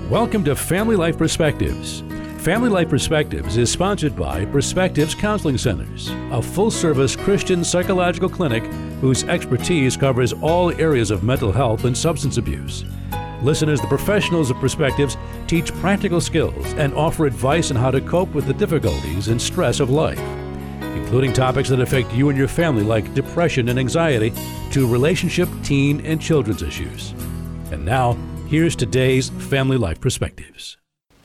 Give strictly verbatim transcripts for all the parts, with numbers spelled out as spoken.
Welcome to Family Life Perspectives. Family Life Perspectives is sponsored by Perspectives Counseling Centers, a full-service Christian psychological clinic whose expertise covers all areas of mental health and substance abuse. Listen as the professionals of Perspectives teach practical skills and offer advice on how to cope with the difficulties and stress of life, including topics that affect you and your family like depression and anxiety to relationship, teen, and children's issues. And now, here's today's Family Life Perspectives.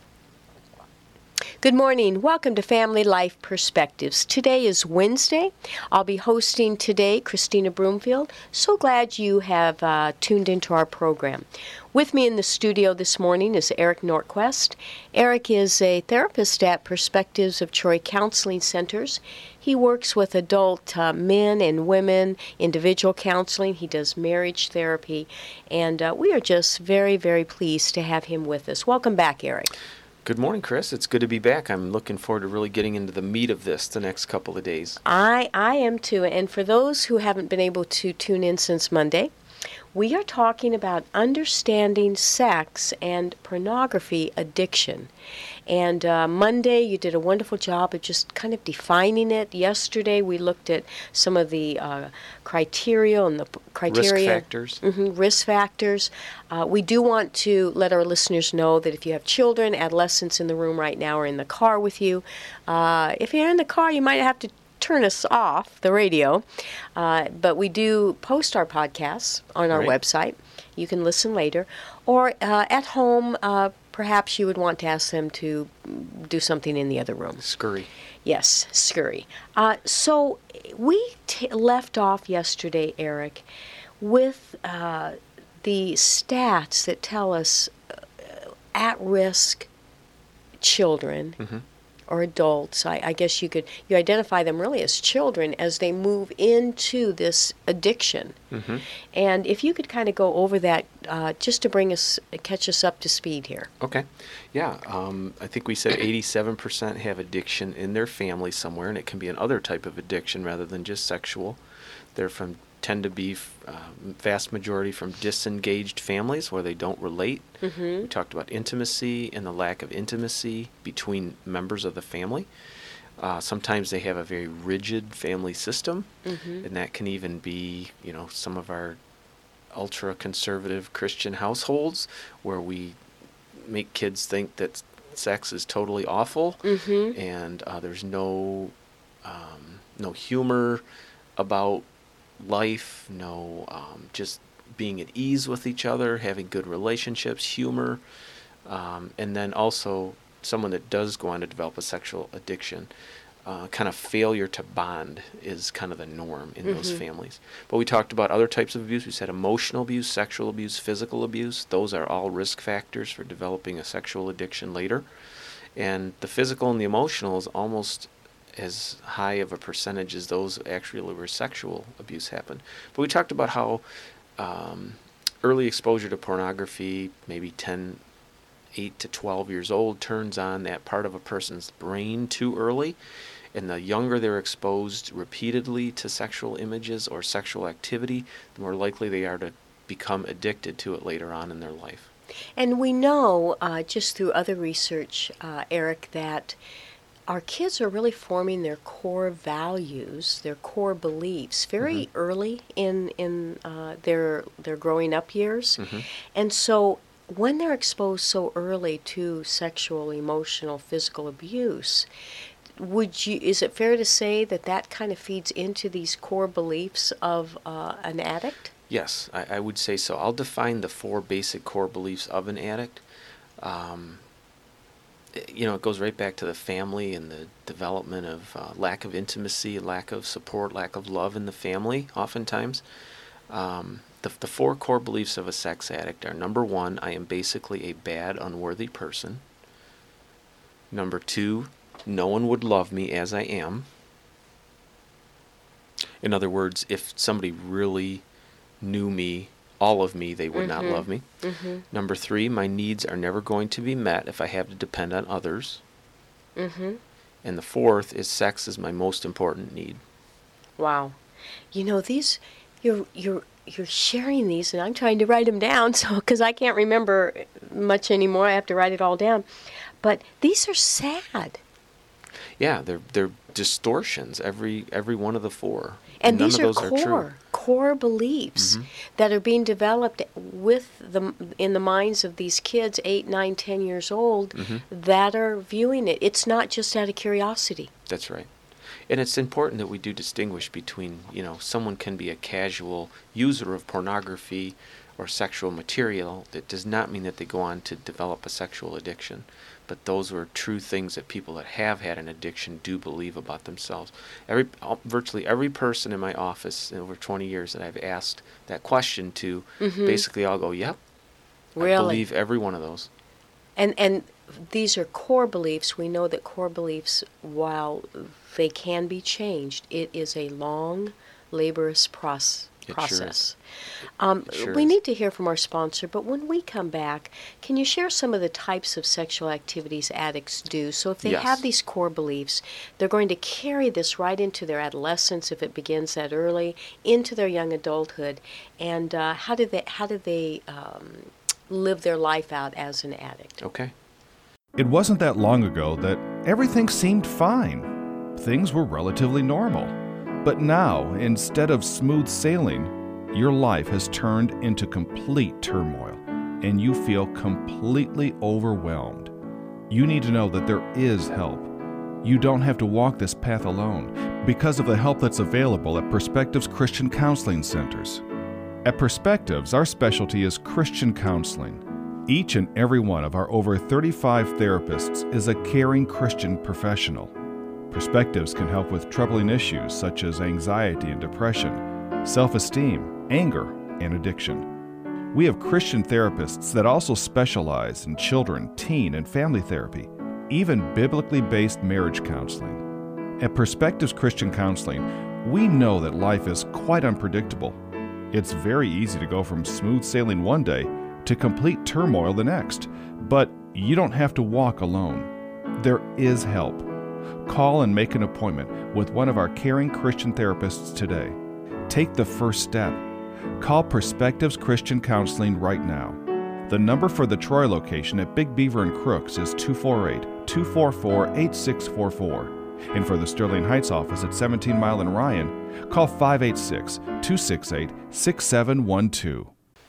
Good morning. Welcome to Family Life Perspectives. Today is Wednesday. I'll be hosting today Christina Broomfield. So glad you have uh, tuned into our program. With me in the studio this morning is Eric Norquist. Eric is a therapist at Perspectives of Troy Counseling Centers. He works with adult uh, men and women, individual counseling. He does marriage therapy, and uh, we are just very, very pleased to have him with us. Welcome back, Eric. Good morning, Chris. It's good to be back. I'm looking forward to really getting into the meat of this the next couple of days. I, I am too. And for those who haven't been able to tune in since Monday, we are talking about understanding sex and pornography addiction. And uh, Monday, you did a wonderful job of just kind of defining it. Yesterday, we looked at some of the uh, criteria and the p- criteria. Risk factors. Mm-hmm, risk factors. Uh, we do want to let our listeners know that if you have children, adolescents in the room right now or in the car with you, uh, if you're in the car, you might have to turn us off the radio, uh, but we do post our podcasts on our right. website. You can listen later, or uh, at home, uh, perhaps you would want to ask them to do something in the other room. Scurry. Yes, scurry. Uh, so we t- left off yesterday, Eric, with uh, the stats that tell us uh, at-risk children Mm-hmm. or adults, I, I guess you could, you identify them really as children as they move into this addiction. Mm-hmm. And if you could kind of go over that uh, just to bring us, catch us up to speed here. Okay. Yeah. Um, I think we said eighty-seven percent have addiction in their family somewhere, and it can be another type of addiction rather than just sexual. They're from tend to be uh, vast majority from disengaged families where they don't relate. Mm-hmm. We talked about intimacy and the lack of intimacy between members of the family. Uh, sometimes they have a very rigid family system, Mm-hmm. and that can even be, you know, some of our ultra-conservative Christian households where we make kids think that sex is totally awful, Mm-hmm. and uh, there's no um, no humor about life, no um, just being at ease with each other, having good relationships, humor, um, and then also someone that does go on to develop a sexual addiction, uh, kind of failure to bond is kind of the norm in mm-hmm. those families. But we talked about other types of abuse. We said emotional abuse, sexual abuse, physical abuse. Those are all risk factors for developing a sexual addiction later. And the physical and the emotional is almost as high of a percentage as those actually where sexual abuse happened. But we talked about how um, early exposure to pornography, maybe ten, eight to twelve years old, turns on that part of a person's brain too early. And the younger they're exposed repeatedly to sexual images or sexual activity, the more likely they are to become addicted to it later on in their life. And we know, uh, just through other research, uh, Eric, that our kids are really forming their core values, their core beliefs, very Mm-hmm. early in in uh, their their growing up years, Mm-hmm. and so when they're exposed so early to sexual, emotional, physical abuse, would you? Is it fair to say that that kind of feeds into these core beliefs of uh, an addict? Yes, I, I would say so. I'll define the four basic core beliefs of an addict. Um, you know, it goes right back to the family and the development of uh, lack of intimacy, lack of support, lack of love in the family, oftentimes. Um, the, the four core beliefs of a sex addict are, number one, I am basically a bad, unworthy person. Number two, no one would love me as I am. In other words, if somebody really knew me, all of me, they would Mm-hmm. not love me. Mm-hmm. Number three, my needs are never going to be met if I have to depend on others. Mm-hmm. And the fourth is sex is my most important need. Wow. You know, these, you're, you're you're sharing these, and I'm trying to write them down, so because I can't remember much anymore, I have to write it all down. But these are sad. Yeah, they're they're distortions. Every every one of the four. And None these of are those core, are true. core beliefs Mhm. that are being developed with the in the minds of these kids, eight, nine, ten years old, Mhm. that are viewing it. It's not just out of curiosity. That's right. And it's important that we do distinguish between, you know, someone can be a casual user of pornography or sexual material. That does not mean that they go on to develop a sexual addiction. But those are true things that people that have had an addiction do believe about themselves. Every virtually every person in my office in over twenty years that I've asked that question to, Mhm. basically I'll go, yep, I Really? believe every one of those. And and these are core beliefs. We know that core beliefs, while they can be changed, it is a long, laborious proce- It sure process. is. Um, It sure we is. need to hear from our sponsor, but when we come back, can you share some of the types of sexual activities addicts do? So if they Yes. have these core beliefs, they're going to carry this right into their adolescence, if it begins that early, into their young adulthood. And uh, how do they how do they um, live their life out as an addict? Okay. It wasn't that long ago that everything seemed fine. Things were relatively normal. But now, instead of smooth sailing, your life has turned into complete turmoil, and you feel completely overwhelmed. You need to know that there is help. You don't have to walk this path alone because of the help that's available at Perspectives Christian Counseling Centers. At Perspectives, our specialty is Christian counseling. Each and every one of our over thirty-five therapists is a caring Christian professional. Perspectives can help with troubling issues such as anxiety and depression, self-esteem, anger, and addiction. We have Christian therapists that also specialize in children, teen, and family therapy, even biblically based marriage counseling. At Perspectives Christian Counseling, we know that life is quite unpredictable. It's very easy to go from smooth sailing one day to complete turmoil the next, but you don't have to walk alone. There is help. Call and make an appointment with one of our caring Christian therapists today. Take the first step. Call Perspectives Christian Counseling right now. The number for the Troy location at Big Beaver and Crooks is two four eight, two four four, eight six four four. And for the Sterling Heights office at seventeen Mile and Ryan, call five eight six, two six eight, six seven one two.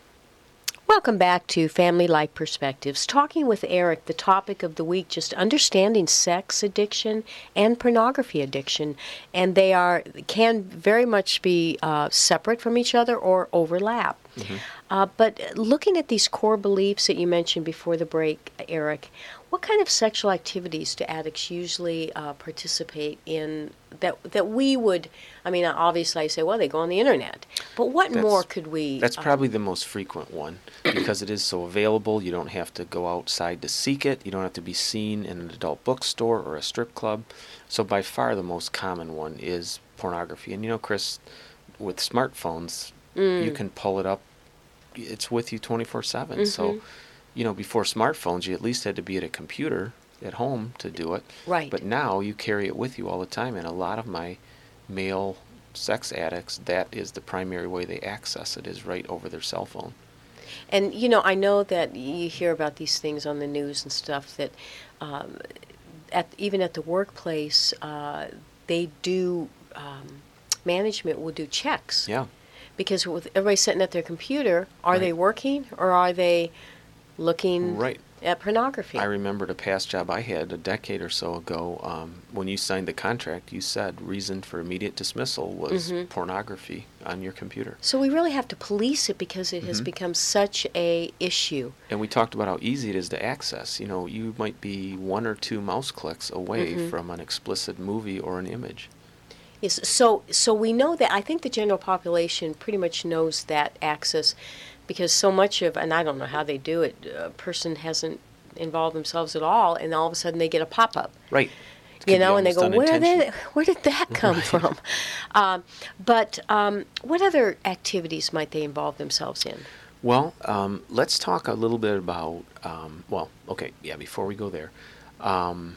Welcome back to Family Life Perspectives. Talking with Eric, the topic of the week, just understanding sex addiction and pornography addiction. And they are can very much be uh, separate from each other or overlap. Mm-hmm. Uh, but looking at these core beliefs that you mentioned before the break, Eric, what kind of sexual activities do addicts usually uh, participate in that that we would, I mean, obviously I say, well, they go on the internet. But what That's- more could we... That's uh, probably the most frequent one because it is so available. You don't have to go outside to seek it. You don't have to be seen in an adult bookstore or a strip club. So by far the most common one is pornography. And you know, Chris, with smartphones, Mm. you can pull it up. It's with you twenty-four seven. Mhm. So, you know, before smartphones, you at least had to be at a computer at home to do it. Right. But now you carry it with you all the time. And a lot of my male sex addicts, that is the primary way they access it, is right over their cell phone. And, you know, I know that you hear about these things on the news and stuff that um, at even at the workplace, uh, they do, um, management will do checks. Yeah. Because with everybody sitting at their computer, are Right. they working or are they looking Right. at pornography? I remembered a past job I had a decade or so ago. Um, when you signed the contract, you said reason for immediate dismissal was Mhm. pornography on your computer. So we really have to police it because it has Mhm. become such a issue. And we talked about how easy it is to access. You know, you might be one or two mouse clicks away Mhm. from an explicit movie or an image. Yes, so so we know that. I think the general population pretty much knows that access because so much of, and I don't know how they do it, a person hasn't involved themselves at all, and all of a sudden they get a pop-up. Right. It You could be know, and they almost go, where did unintentional. where did that come Right. from? Um, but um, what other activities might they involve themselves in? Well, um, let's talk a little bit about, um, well, okay, yeah, before we go there. Um,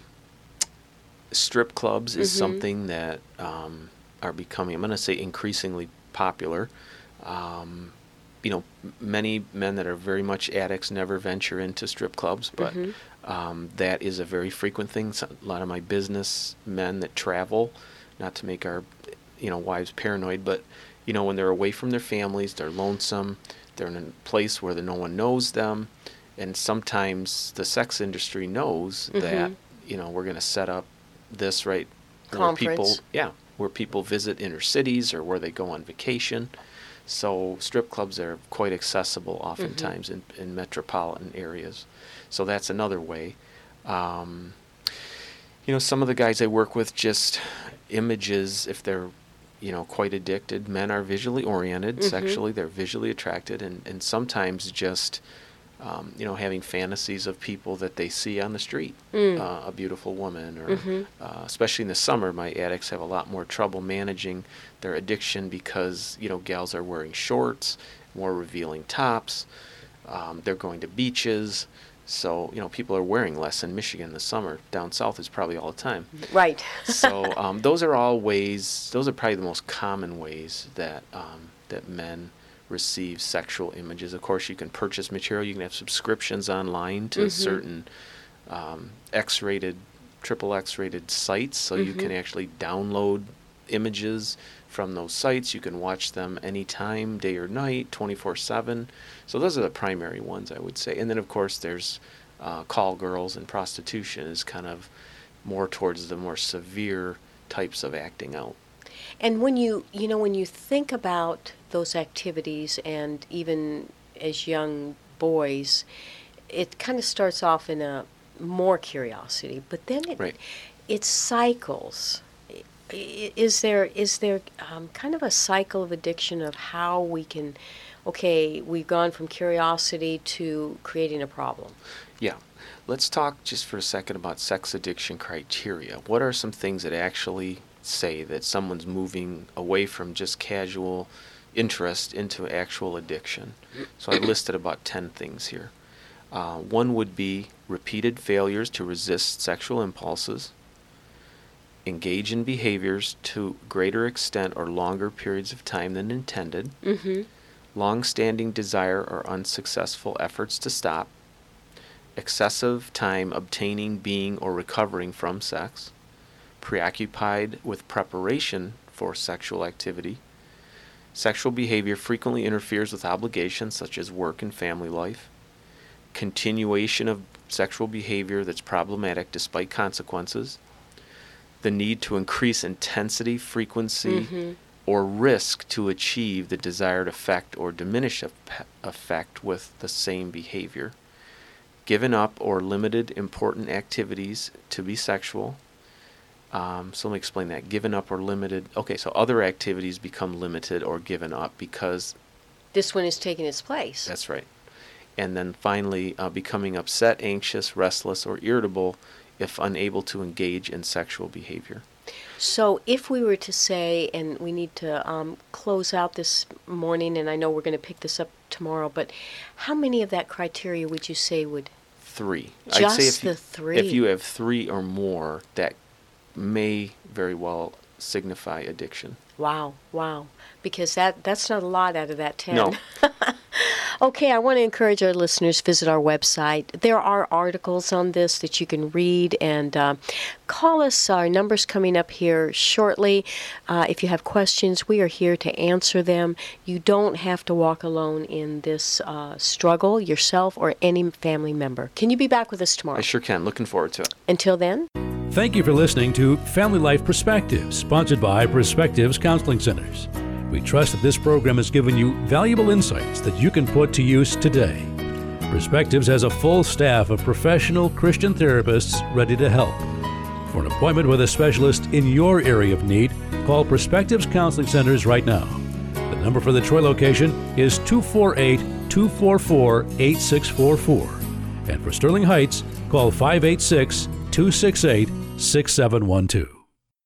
strip clubs is Mhm. something that um, are becoming, I'm going to say increasingly popular. Um, you know, many men that are very much addicts never venture into strip clubs, but mm-hmm. um, that is a very frequent thing. So a lot of my business men that travel, not to make our, you know, wives paranoid, but, you know, when they're away from their families, they're lonesome, they're in a place where the, no one knows them, and sometimes the sex industry knows mm-hmm. that, you know, we're going to set up this right Conference. where people, yeah, where people visit inner cities or where they go on vacation. So strip clubs are quite accessible oftentimes mm-hmm. in, in metropolitan areas. So that's another way. Um, you know, some of the guys I work with, just images, if they're, you know, quite addicted, men are visually oriented mm-hmm. sexually, they're visually attracted, and, and sometimes just, um, you know, having fantasies of people that they see on the street, mm. uh, a beautiful woman, or mm-hmm. uh, especially in the summer, my addicts have a lot more trouble managing their addiction because, you know, gals are wearing shorts, more revealing tops, um, they're going to beaches, so, you know, people are wearing less in Michigan in the summer. Down south is probably all the time. Right. So um, those are all ways, those are probably the most common ways that um, that men receive sexual images. Of course, you can purchase material. You can have subscriptions online to mm-hmm. certain um, X-rated, triple X-rated sites, so mm-hmm. you can actually download images from those sites. You can watch them anytime, day or night, twenty-four seven. So those are the primary ones, I would say. And then, of course, there's uh, call girls, and prostitution is kind of more towards the more severe types of acting out. And when you, you know, when you think about those activities, and even as young boys, it kind of starts off in a more curiosity, but then it right. it cycles. Is there is there um, kind of a cycle of addiction of how we can, okay, we've gone from curiosity to creating a problem? Yeah. Let's talk just for a second about sex addiction criteria. What are some things that actually say that someone's moving away from just casual interest into actual addiction? So I listed about ten things here. Uh, one would be repeated failures to resist sexual impulses, engage in behaviors to greater extent or longer periods of time than intended, mm-hmm. long-standing desire or unsuccessful efforts to stop, excessive time obtaining, being, or recovering from sex, preoccupied with preparation for sexual activity, sexual behavior frequently interferes with obligations such as work and family life, continuation of sexual behavior that's problematic despite consequences, the need to increase intensity, frequency, mm-hmm. or risk to achieve the desired effect or diminish effect with the same behavior, given up or limited important activities to be sexual. Um, so let me explain that. Given up or limited. Okay, so other activities become limited or given up because this one is taking its place. That's right. And then finally, uh, becoming upset, anxious, restless, or irritable if unable to engage in sexual behavior. So if we were to say, and we need to um, close out this morning, and I know we're going to pick this up tomorrow, but how many of that criteria would you say would? Three. Just I'd say if the you, three? If you have three or more, that may very well signify addiction. Wow, wow. Because that, that's not a lot out of that ten. No. Okay, I want to encourage our listeners to visit our website. There are articles on this that you can read, and uh, call us. Our number's coming up here shortly. Uh, if you have questions, we are here to answer them. You don't have to walk alone in this uh, struggle, yourself or any family member. Can you be back with us tomorrow? I sure can. Looking forward to it. Until then. Thank you for listening to Family Life Perspectives, sponsored by Perspectives Counseling Centers. We trust that this program has given you valuable insights that you can put to use today. Perspectives has a full staff of professional Christian therapists ready to help. For an appointment with a specialist in your area of need, call Perspectives Counseling Centers right now. The number for the Troy location is two four eight, two four four, eight six four four. And for Sterling Heights, call five eight six, two six eight, six seven one two.